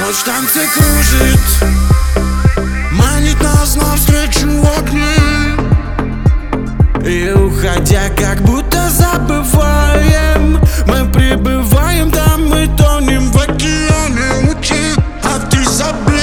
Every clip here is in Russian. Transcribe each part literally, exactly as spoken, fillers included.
Ночь танцы кружит, манит нас навстречу огни. И уходя, как будто забываем, мы прибываем там, мы тонем в океане лучи. А ты забыл.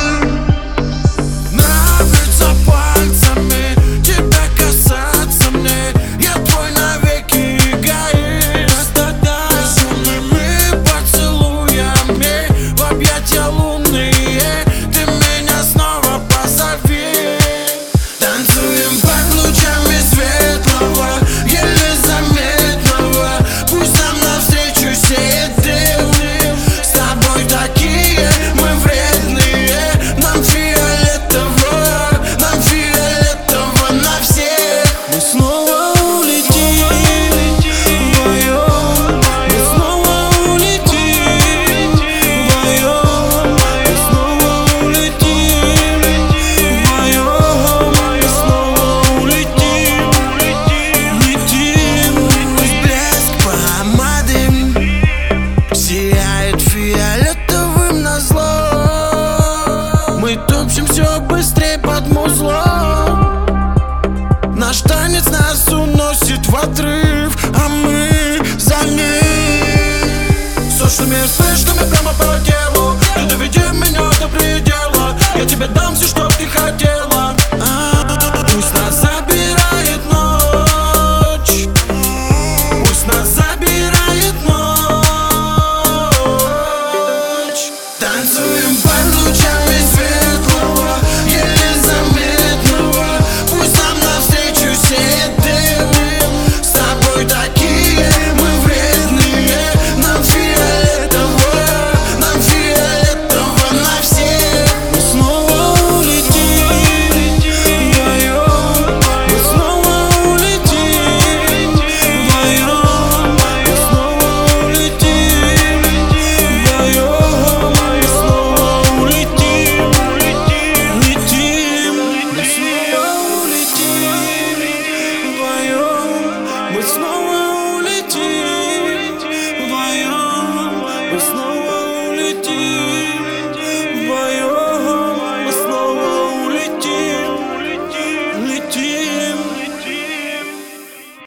Нравится пальцами тебя касаться мне. Я твой навеки эгоист. Безумными поцелуями в объятия лунные ты меня снова позови. Танцуем под лучами светлого, еле заметного. Пусть нам навстречу сеет дым. С тобой такие мы вредные. Нам фиолетово, нам фиолетово на всех. Мы снова улетим вдвоем. Мы снова улетим вдвоем. Мы снова улетим вдвоем. Мы снова улетим, летим. Пусть блеск помады сияет фиолетовым назло. Мы топчем все быстрее под музло. Наш танец нас уносит в отрыв, а мы за ним. Сочными вспышками прямо по телу. Ты доведи меня до предела. Я тебе дам все, что ты хотел.